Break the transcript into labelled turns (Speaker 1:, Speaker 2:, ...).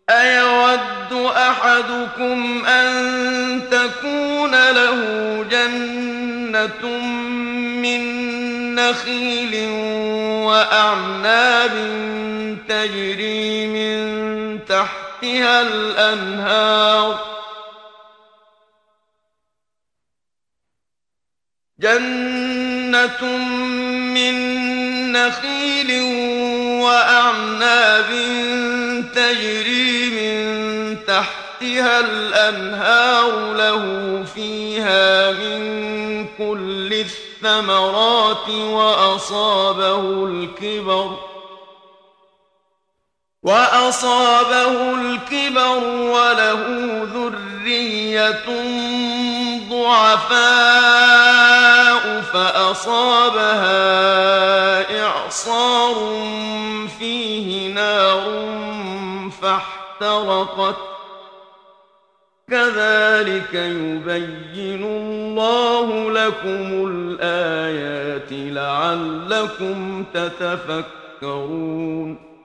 Speaker 1: أيود أحدكم أن تكون له جنة من نخيل وأعناب تجري من تحتها الأنهار وأعناب تجري من تحتها الأنهار له فيها من كل الثمرات وأصابه الكبر وله ذرية ضعفاء فأصابها إعصار فيه نار فاحترقت كذلك يبين الله لكم الآيات لعلكم تتفكرون